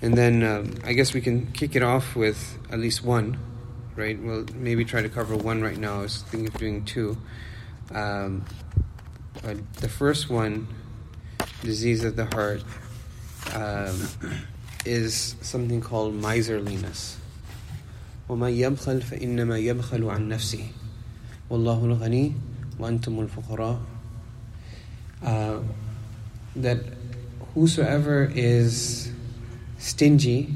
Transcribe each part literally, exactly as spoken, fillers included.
And then um, I guess we can kick it off with at least one, right? We'll maybe try to cover one right now. I was thinking of doing two. Um, but the first one, disease of the heart, um, is something called miserliness. وَمَنْ يَبْخَلْ فَإِنَّمَا يَبْخَلُ عَنْ نَفْسِهِ وَاللَّهُ الْغَنِيُّ وَأَنْتُمُ الْفُقَرَاءُ. Uh, that whosoever is stingy,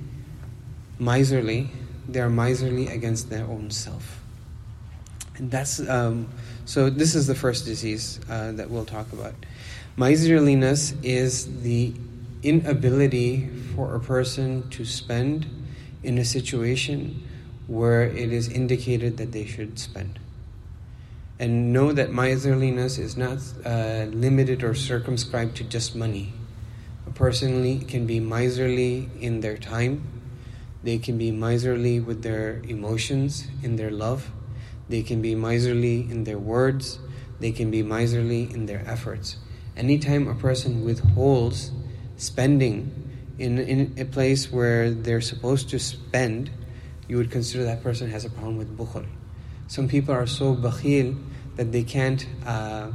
miserly, they are miserly against their own self. And that's, um, so this is the first disease uh, that we'll talk about. Miserliness is the inability for a person to spend in a situation where it is indicated that they should spend. And know that miserliness is not uh, limited or circumscribed to just money. A person can be miserly in their time. They can be miserly with their emotions, in their love. They can be miserly in their words. They can be miserly in their efforts. Anytime a person withholds spending in, in a place where they're supposed to spend, you would consider that person has a problem with bukhul. Some people are so bakhil that they can't uh,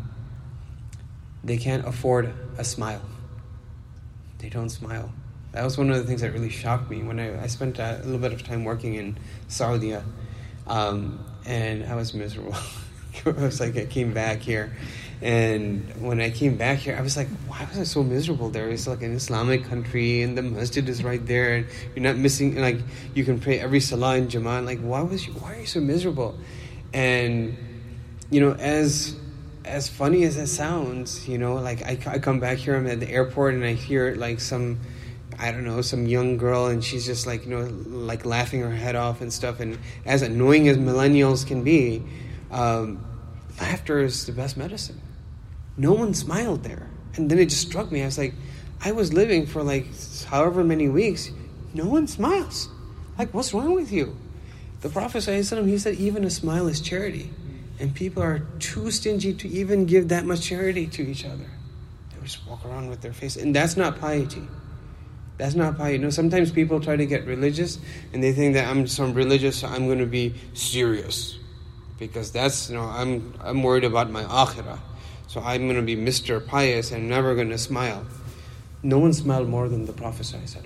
they can't afford a smile. They don't smile. That was one of the things that really shocked me when I, I spent a little bit of time working in Saudi, um, and I was miserable. It was like I came back here, and when I came back here, I was like, why was I so miserable there? It's like an Islamic country, and the masjid is right there, and you're not missing, like, you can pray every salah in Jama'at. Like, why was you, why are you so miserable? And, you know, as as funny as that sounds, you know, like, I, I come back here, I'm at the airport, and I hear, like, some, I don't know, some young girl, and she's just, like, you know, like, laughing her head off and stuff, and as annoying as millennials can be, um, laughter is the best medicine. No one smiled there. And then it just struck me. I was like, I was living for like however many weeks. No one smiles. Like, what's wrong with you? The Prophet ﷺ, he said even a smile is charity. And people are too stingy to even give that much charity to each other. They just walk around with their face. And that's not piety. That's not piety. You know, sometimes people try to get religious and they think that I'm some religious, so I'm going to be serious. Because that's, you know, I'm I'm worried about my akhirah. So I'm going to be Mister Pious and never going to smile. No one smiled more than the Prophet ﷺ.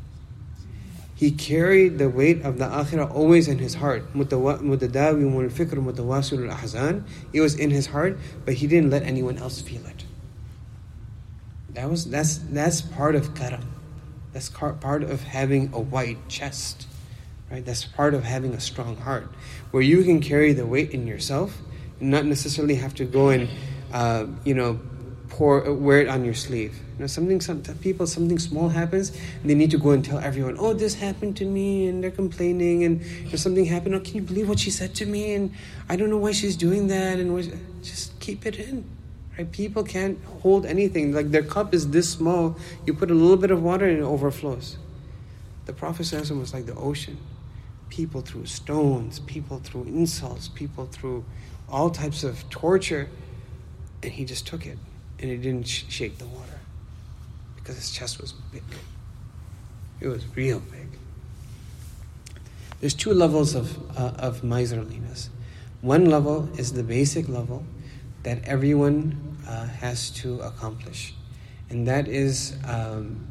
He carried the weight of the akhirah always in his heart. مُتَدَاوِمُ الْفِكْرُ مُتَوَاسِلُ الْأَحْزَانِ. It was in his heart, but he didn't let anyone else feel it. That was that's that's part of karam. That's part of having a wide chest. Right? That's part of having a strong heart, where you can carry the weight in yourself and not necessarily have to go and uh, you know pour wear it on your sleeve. You know, something some people something small happens and they need to go and tell everyone, oh, this happened to me, and they're complaining, and if something happened, oh, can you believe what she said to me, and I don't know why she's doing that, and what, just keep it in. Right? People can't hold anything. Like, their cup is this small. You put a little bit of water and it overflows. The Prophet ﷺ was like the ocean. People threw stones, people threw insults, people threw all types of torture, and he just took it, and it didn't sh- shake the water, because his chest was big. It was real big. There's two levels of uh, of miserliness. One level is the basic level that everyone uh, has to accomplish, and that is um,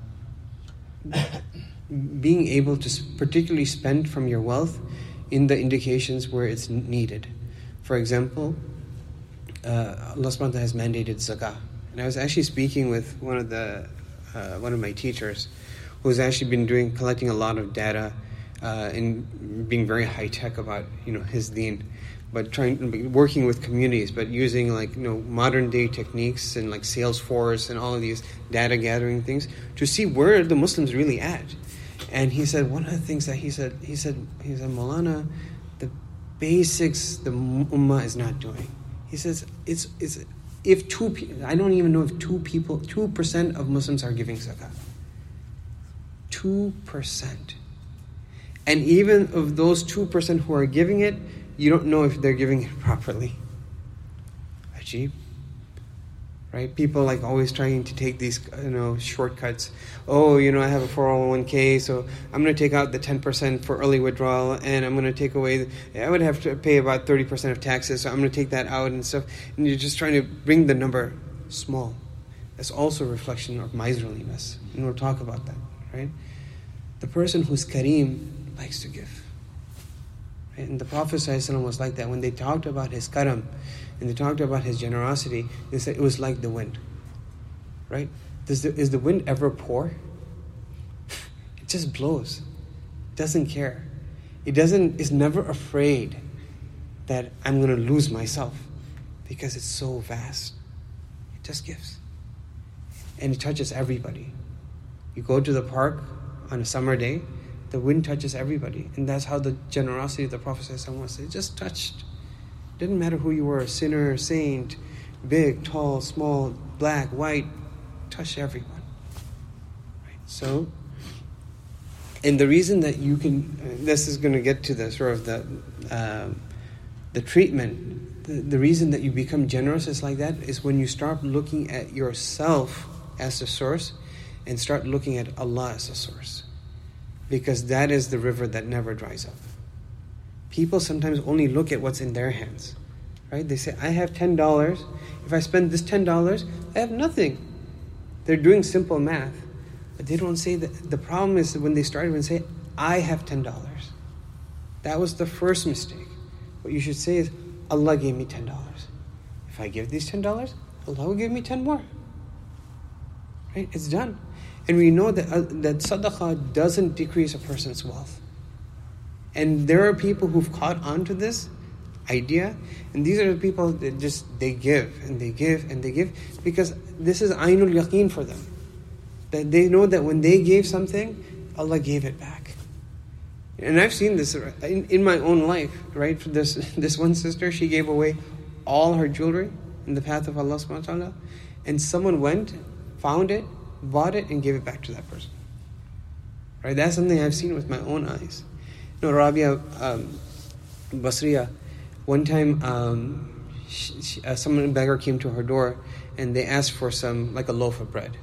being able to particularly spend from your wealth in the indications where it's needed. For example, uh, Allah subhanahu wa ta'ala has mandated zakah. And I was actually speaking with one of the uh, one of my teachers, who's actually been doing collecting a lot of data uh, and being very high tech about, you know, his deen, but trying working with communities, but using, like, you know, modern day techniques and like Salesforce and all of these data gathering things to see where the Muslims really at. And he said one of the things that he said he said he said Maulana, the basics the ummah is not doing. He says it's it's if two people, I don't even know if two people two percent of Muslims are giving zakat. Two percent, and even of those two percent who are giving it, you don't know if they're giving it properly. Ajib, right? People like always trying to take these, you know, shortcuts. Oh, you know, I have a four oh one k, so I'm going to take out the ten percent for early withdrawal, and I'm going to take away, I would have to pay about thirty percent of taxes, so I'm going to take that out and stuff. And you're just trying to bring the number small. That's also a reflection of miserliness. And we'll talk about that, right? The person who's kareem likes to give. Right? And the Prophet ﷺ was like that. When they talked about his karam, and they talked about his generosity, they said it was like the wind. Right? Does the, is the wind ever poor? It just blows. It doesn't care. It doesn't, it's never afraid that I'm going to lose myself because it's so vast. It just gives. And it touches everybody. You go to the park on a summer day, the wind touches everybody. And that's how the generosity of the Prophet ﷺ was. It just touched. It didn't matter who you were, a sinner, saint, big, tall, small, black, white, touched everyone. Right? So, and the reason that you can, uh, this is going to get to the sort of the, uh, the treatment, the, the reason that you become generous is like that is when you start looking at yourself as the source and start looking at Allah as the source. Because that is the river that never dries up. People sometimes only look at what's in their hands. Right? They say, I have ten dollars. If I spend this ten dollars, I have nothing. They're doing simple math. But they don't say that. The problem is that when they started and say, I have ten dollars. That was the first mistake. What you should say is, Allah gave me ten dollars. If I give these ten dollars, Allah will give me ten more. Right? It's done. And we know that uh, that sadaqah doesn't decrease a person's wealth. And there are people who've caught on to this idea, and these are the people that just, they give, and they give, and they give, because this is aynul yaqeen for them. That they know that when they gave something, Allah gave it back. And I've seen this in, in my own life, right? This, this one sister, she gave away all her jewelry in the path of Allah subhanahu wa ta'ala, and someone went, found it, bought it, and gave it back to that person. Right? That's something I've seen with my own eyes. You know, Rabia um, Basriya, one time um, she, she, uh, someone, a beggar came to her door, and they asked for some, like a loaf of bread.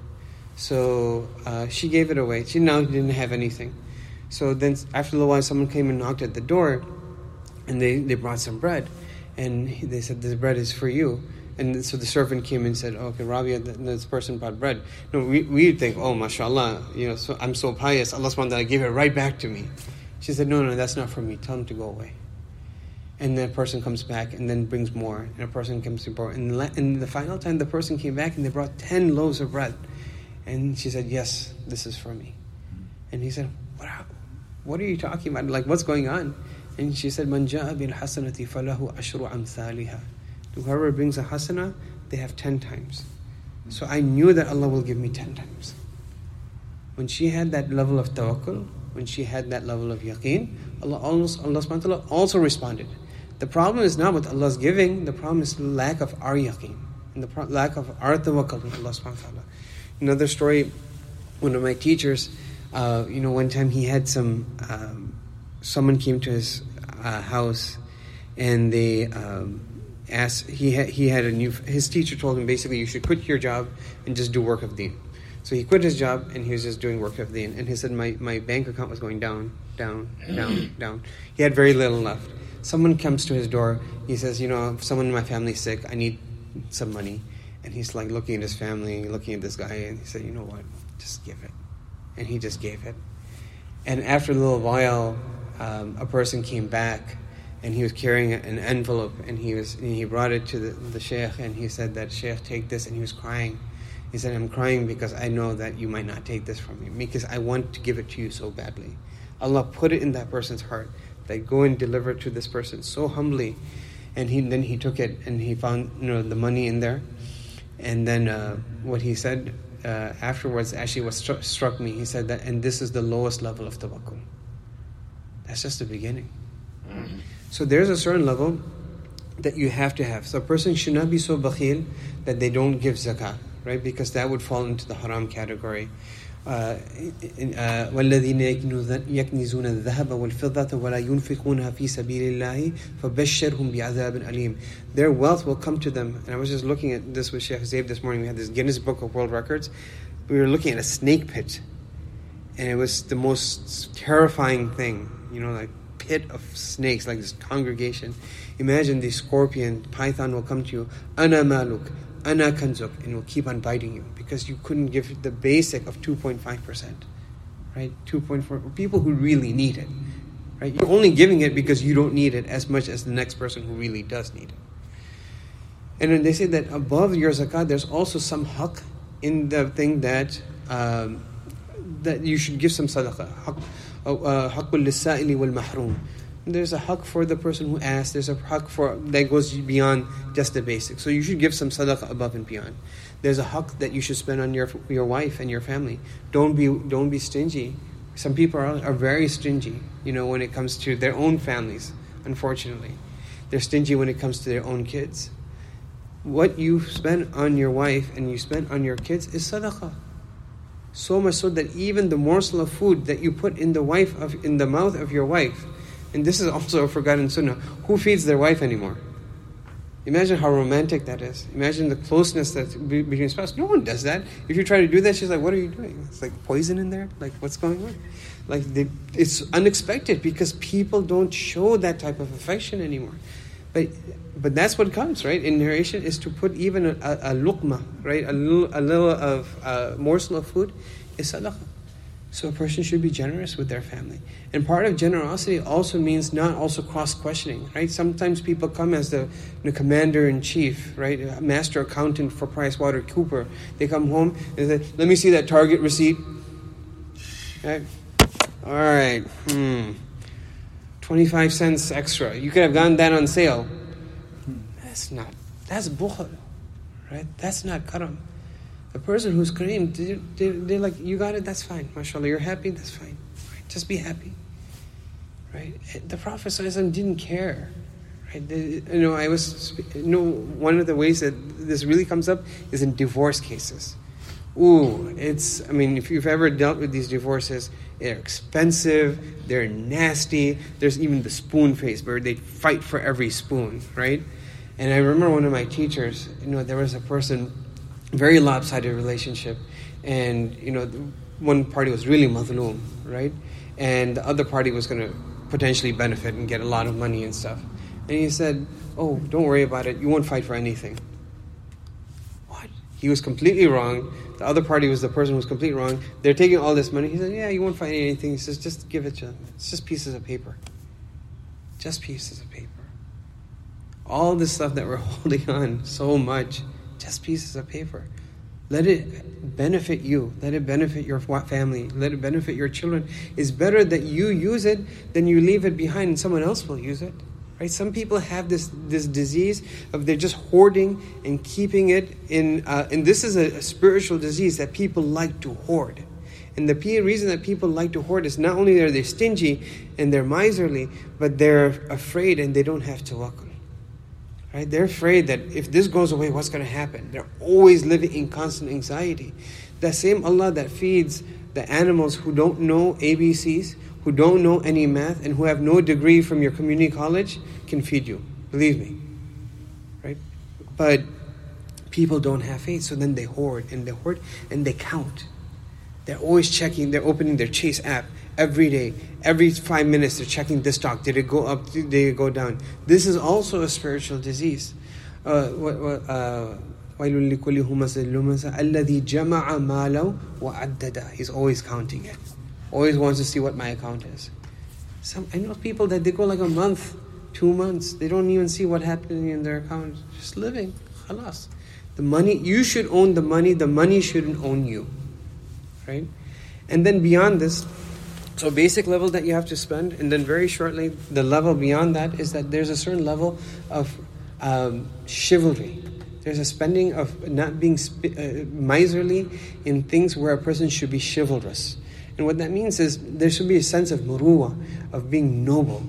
So uh, she gave it away. She now didn't have anything. So then after a little while, someone came and knocked at the door, and they, they brought some bread. And they said, this bread is for you. And so the servant came and said, okay, Rabia, this person brought bread. No, we we think, oh, mashallah, you know, so I'm so pious, Allah subhanahu wa ta'ala gave it right back to me. She said, no, no, that's not for me. Tell him to go away. And the person comes back and then brings more. And a person comes to more. And, and the final time, the person came back and they brought ten loaves of bread. And she said, yes, this is for me. And he said, what, what are you talking about? Like, what's going on? And she said, Man ja'a bil hasanati falahu ashru amthaliha. Whoever brings a hasana, they have ten times. So I knew that Allah will give me ten times. When she had that level of tawakkul, when she had that level of yaqeen, Allah, also, Allah subhanahu wa ta'ala also responded. The problem is not with Allah's giving, the problem is the lack of our yaqeen, and the pro- lack of our tawakkul with Allah subhanahu wa ta'ala. Another story, one of my teachers, uh, you know, one time he had some, um, someone came to his uh, house, and they um, asked, he had, he had a new, his teacher told him basically, you should quit your job and just do work of deen. So he quit his job and he was just doing work of deen. And he said, my, my bank account was going down, down, down, down. He had very little left. Someone comes to his door. He says, you know, someone in my family's sick. I need some money. And he's like looking at his family, looking at this guy. And he said, you know what, just give it. And he just gave it. And after a little while, um, a person came back and he was carrying an envelope. And he was and he brought it to the, the sheikh. And he said that, Sheikh, take this. And he was crying. He said, I'm crying because I know that you might not take this from me, because I want to give it to you so badly. Allah put it in that person's heart that go and deliver it to this person so humbly. And he then he took it and he found, you know, the money in there. And then uh, what he said uh, afterwards actually what stru- struck me. He said that, and this is the lowest level of tawakkul. That's just the beginning. Mm-hmm. So there's a certain level that you have to have. So a person should not be so bakhil that they don't give zakah. Right, because that would fall into the haram category. وَالَّذِينَ يَكْنِزُونَ الذَّهَبَ وَالْفِضَّةَ وَلَا يُنْفِقُونَها فِي سَبِيلِ اللَّهِ فَبَشِّرْهُم بِعَذَابٍ أَلِيمٍ. Their wealth will come to them. And I was just looking at this with Sheikh Zaib this morning. We had this Guinness Book of World Records. We were looking at a snake pit. And it was the most terrifying thing. You know, like pit of snakes, like this congregation. Imagine the scorpion, python will come to you. Ana maluk, ana kanzuk, and will keep on biting you because you couldn't give the basic of two point five percent, right? two point four, people who really need it, right? You're only giving it because you don't need it as much as the next person who really does need it. And then they say that above your zakat, there's also some haqq in the thing that um, that you should give some sadaqah. Haqqul lis-sa'ili wal mahrum. There's a haqq for the person who asks. There's a haqq for that goes beyond just the basics. So you should give some sadaqah above and beyond. There's a haqq that you should spend on your your wife and your family. Don't be don't be stingy. Some people are, are very stingy, you know, when it comes to their own families. Unfortunately, they're stingy when it comes to their own kids. What you spend on your wife and you spend on your kids is sadaqah. So much so that even the morsel of food that you put in the wife of in the mouth of your wife. And this is also a forgotten sunnah. Who feeds their wife anymore? Imagine how romantic that is. Imagine the closeness that's between spouses. No one does that. If you try to do that, she's like, what are you doing? It's like poison in there? Like, what's going on? Like, they, it's unexpected because people don't show that type of affection anymore. But but that's what counts, right? In narration is to put even a, a, a luqma, right? A little, a little of a morsel of food is sadaqah. So a person should be generous with their family. And part of generosity also means not also cross-questioning, right? Sometimes people come as the, the commander-in-chief, right? A master accountant for PricewaterhouseCoopers. They come home and say, let me see that Target receipt. Okay. All right. Hmm. twenty-five cents extra. You could have gotten that on sale. That's not, that's bukhl, right? That's not karam. The person who's kareem, they, they, they're like, you got it, that's fine. MashaAllah, you're happy, that's fine. Right? Just be happy. Right? The Prophet ﷺ didn't care. Right? The, you know, I was, you know, one of the ways that this really comes up is in divorce cases. Ooh, it's, I mean, if you've ever dealt with these divorces, they're expensive, they're nasty. There's even the spoon face where they fight for every spoon, right? And I remember one of my teachers, you know, there was a person, very lopsided relationship, and you know, one party was really madhloom, right? And the other party was going to potentially benefit and get a lot of money and stuff. And he said, oh, don't worry about it, you won't fight for anything. What? He was completely wrong. The other party was the person who was completely wrong. They're taking all this money. He said, yeah, you won't fight anything. He says, just give it to them. It's just pieces of paper. Just pieces of paper. All this stuff that we're holding on so much, just pieces of paper. Let it benefit you. Let it benefit your family. Let it benefit your children. It's better that you use it than you leave it behind and someone else will use it. Right? Some people have this this disease of they're just hoarding and keeping it in. Uh, and this is a, a spiritual disease that people like to hoard. And the p- reason that people like to hoard is not only are they stingy and they're miserly, but they're afraid and they don't have tawakkul. Right? They're afraid that if this goes away, what's going to happen? They're always living in constant anxiety. The same Allah that feeds the animals who don't know A B Cs, who don't know any math, and who have no degree from your community college can feed you. Believe me. Right? But people don't have faith, so then they hoard and they hoard and they count. They're always checking, they're opening their Chase app every day. Every five minutes they're checking this stock. Did it go up? Did it go down? This is also a spiritual disease. وَيْلٌ لِكُلِّ هُمَزٍ لُمَزَةٍ الَّذِي جَمَعَ مَالَهُ وَعَدَّدَهُ. He's always counting it. Always wants to see what my account is. Some I know people that they go like a month, two months. They don't even see what happened in their account. Just living. Khalas. The money, you should own the money. The money shouldn't own you. Right? And then beyond this, so basic level that you have to spend, and then very shortly, the level beyond that is that there's a certain level of um, chivalry. There's a spending of not being sp- uh, miserly in things where a person should be chivalrous. And what that means is there should be a sense of muruwa, of being noble.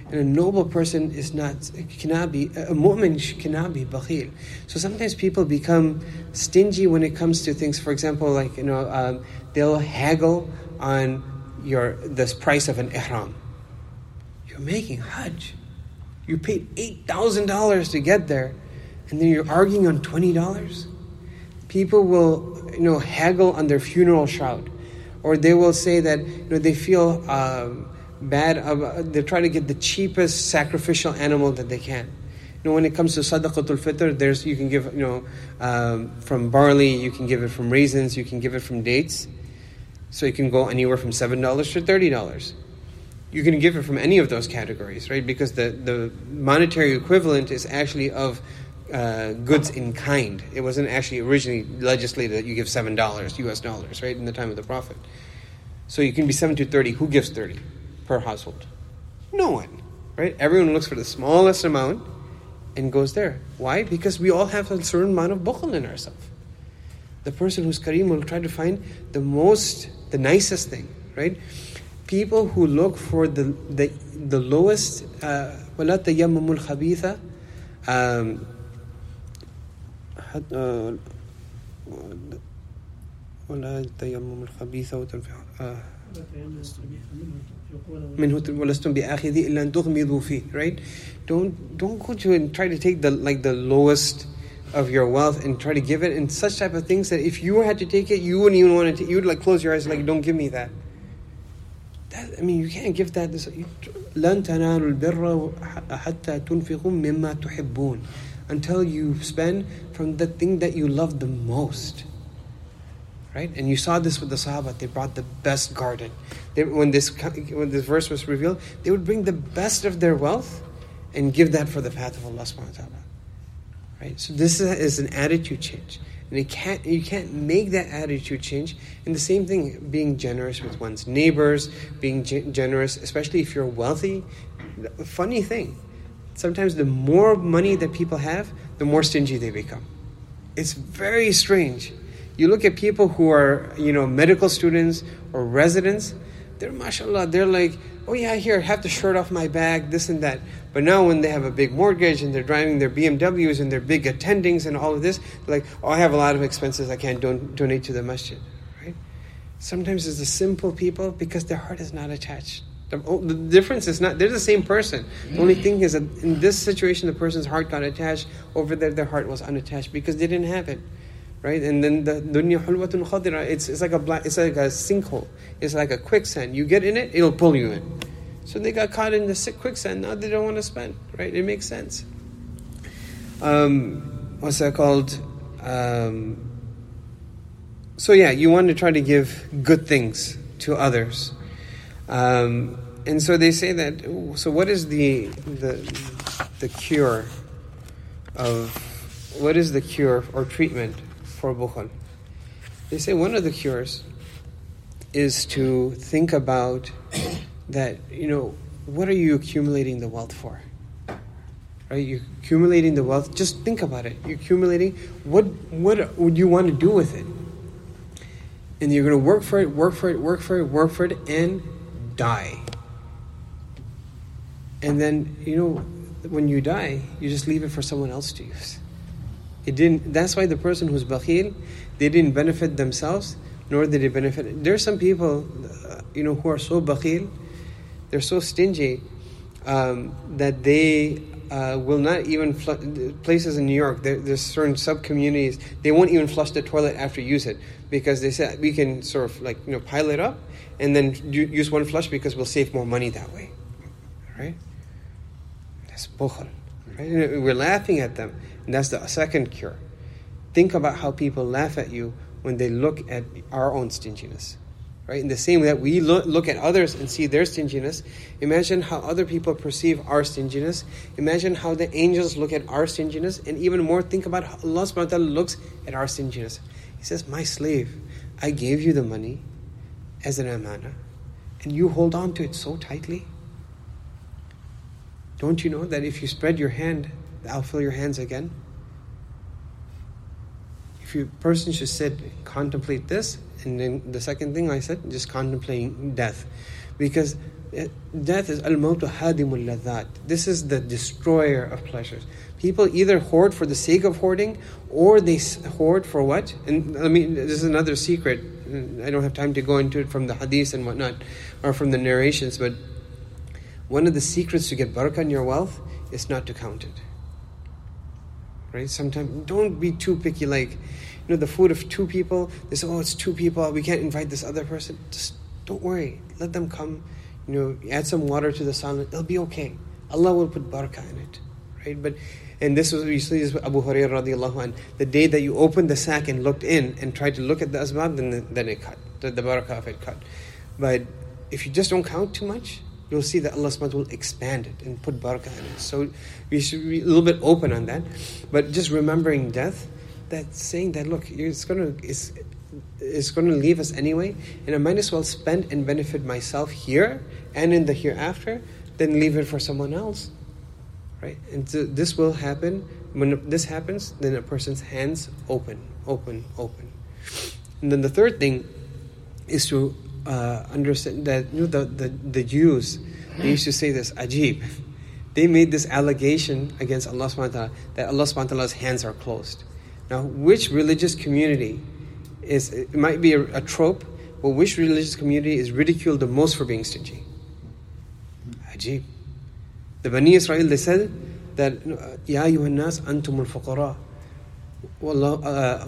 And a noble person is not, cannot be, a mu'min cannot be bakhil. So sometimes people become stingy when it comes to things. For example, like, you know, um, they'll haggle on your this price of an ihram. You're making Hajj. You paid eight thousand dollars to get there, and then you're arguing on twenty dollars? People will, you know, haggle on their funeral shroud. Or they will say that, you know, they feel um, bad. About, they try to get the cheapest sacrificial animal that they can. You know, when it comes to sadaqatul fitr, there's you can give, you know, um, from barley, you can give it from raisins, you can give it from dates. So it can go anywhere from seven dollars to thirty dollars. You can give it from any of those categories, right? Because the, the monetary equivalent is actually of uh, goods in kind. It wasn't actually originally legislated that you give seven dollars, U S dollars, right, in the time of the Prophet. So you can be seven to thirty. Who gives thirty per household? No one, right? Everyone looks for the smallest amount and goes there. Why? Because we all have a certain amount of bukhl in ourselves. The person who's kareem will try to find the most, the nicest thing, right? People who look for the the, the lowest, وَلَا تَيَمَّمُوا الْخَبِيثَ وَلَا تَيَمَّمُوا الْخَبِيثَ مِنْهُ وَلَسْتُمْ بِآخِذِي إِلَّا أَن تُغْمِضُوا فِيهِ. Right? Don't don't go to and try to take the like the lowest of your wealth and try to give it in such type of things that if you had to take it, you wouldn't even want to. T- you would like close your eyes, like, don't give me that. That I mean, you can't give that. This لَن تَنَالُوا الْبِرَّ حَتَّى تُنْفِقُوا مِمَّا تُحِبُّونَ, until you spend from the thing that you love the most. Right? And you saw this with the Sahaba. They brought the best garden. They, when this when this verse was revealed, they would bring the best of their wealth and give that for the path of Allah subhanahu wa ta'ala. Right? So this is an attitude change. And it can't, you can't make that attitude change. And the same thing, being generous with one's neighbors, being ge- generous, especially if you're wealthy. Funny thing, sometimes the more money that people have, the more stingy they become. It's very strange. You look at people who are, you know, medical students or residents, they're, mashallah, they're like, oh yeah, here, have the shirt off my back, this and that. But now when they have a big mortgage and they're driving their B M Ws and their big attendings and all of this, they're like, oh, I have a lot of expenses, I can't don- donate to the masjid. Right? Sometimes it's the simple people because their heart is not attached. The, oh, the difference is not, they're the same person. The only thing is that in this situation, the person's heart got attached. Over there, their heart was unattached because they didn't have it. Right? And then the dunya hulwatun khadira, it's it's like a black, it's like a sinkhole. It's like a quicksand. You get in it, it'll pull you in. So they got caught in the quicksand. Now they don't want to spend. Right? It makes sense. Um, what's that called? Um, so yeah, you want to try to give good things to others. Um, and so they say that. So what is the the the cure of what is the cure or treatment for bukhl? They say one of the cures is to think about that, you know, what are you accumulating the wealth for? Right? You're accumulating the wealth, just think about it. You're accumulating, what what would you want to do with it? And you're going to work for it, work for it, work for it, work for it, and die. And then, you know, when you die, you just leave it for someone else to use. It didn't. That's why the person who's bakhil, they didn't benefit themselves, nor did they benefit. There are some people, uh, you know, who are so bakhil, they're so stingy um, that they uh, will not even fl- places in New York. There, there's certain sub communities, they won't even flush the toilet after you use it because they said we can sort of like, you know, pile it up and then do, use one flush because we'll save more money that way. Right? That's bukhl. Right? We're laughing at them. And that's the second cure. Think about how people laugh at you when they look at our own stinginess. Right? In the same way that we look, look at others and see their stinginess, imagine how other people perceive our stinginess. Imagine how the angels look at our stinginess. And even more, think about how Allah subhanahu wa ta'ala looks at our stinginess. He says, my slave, I gave you the money as an amana, and you hold on to it so tightly. Don't you know that if you spread your hand, I'll fill your hands again? if you person should sit, contemplate this, and then the second thing I said, just contemplating death, because death is al-mawtu hadimul ladhat. This is the destroyer of pleasures. People either hoard for the sake of hoarding, or they hoard for what? And I mean, this is another secret. I don't have time to go into it from the hadith and whatnot, or from the narrations, but one of the secrets to get barakah in your wealth is not to count it. Right? Sometimes, don't be too picky, like, you know, the food of two people, they say, oh, it's two people, we can't invite this other person. Just don't worry. Let them come, you know, add some water to the salad, they'll be okay. Allah will put barakah in it. Right? But and this was usually Abu Hurairah radiallahu anh. The day that you opened the sack and looked in and tried to look at the asbab, then, then it cut. The, the barakah of it cut. But if you just don't count too much, you'll see that Allah subhanahu wa ta'ala will expand it and put barakah in it. So we should be a little bit open on that. But just remembering death, that saying that, look, it's gonna it's, it's gonna leave us anyway, and I might as well spend and benefit myself here and in the hereafter than leave it for someone else. Right? And so this will happen. When this happens, then a person's hands open, open, open. And then the third thing is to uh, understand that, you know, the, the, the Jews, they used to say this, ajib. They made this allegation against Allah subhanahu wa ta'ala that Allah subhanahu wa ta'ala's hands are closed. Now, which religious community is, it might be a, a trope, but which religious community is ridiculed the most for being stingy? Ajib. The Bani Israel, they said that, Ya ayyuhan nas antumul fuqara, wallahu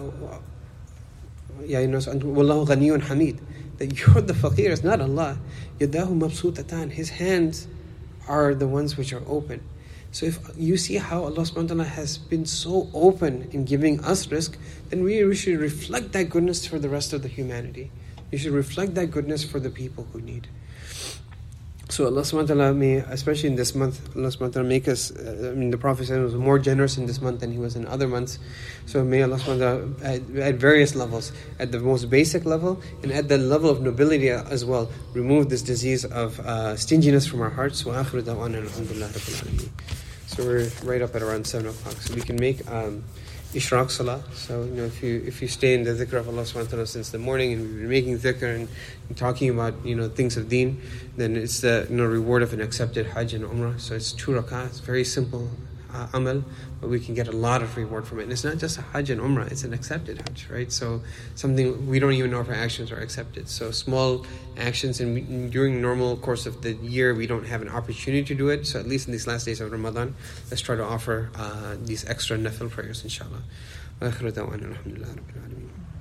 Ya ayyuhan nas antum wallahu ghaniyun hamid. That you're the faqir, it's not Allah. Yadahu mabsutatan. His hands are the ones which are open. So if you see how Allah subhanahu wa ta'ala has been so open in giving us rizq, then we, we should reflect that goodness for the rest of the humanity. You should reflect that goodness for the people who need. So Allah subhanahu wa ta'ala may, especially in this month, Allah subhanahu wa ta'ala make us, uh, I mean the Prophet said he was more generous in this month than he was in other months. So may Allah subhanahu wa ta'ala at, at various levels, at the most basic level and at the level of nobility as well, remove this disease of uh, stinginess from our hearts. Wa akhiru da'wana alhamdulillah rabbil alameen. So we're right up at around seven o'clock. So we can make um, Ishraq Salah. So, you know, if you if you stay in the dhikr of Allah subhanahu wa ta'ala since the morning, and we've been making dhikr and, and talking about, you know, things of deen, then it's the, you know, reward of an accepted Hajj and Umrah. So it's two rak'ah. It's very simple uh, amal, but we can get a lot of reward from it. And it's not just a Hajj and Umrah, it's an accepted Hajj, right? So something we don't even know if our actions are accepted. So small actions, and we, during normal course of the year, we don't have an opportunity to do it. So at least in these last days of Ramadan, let's try to offer uh, these extra nafil prayers, inshallah.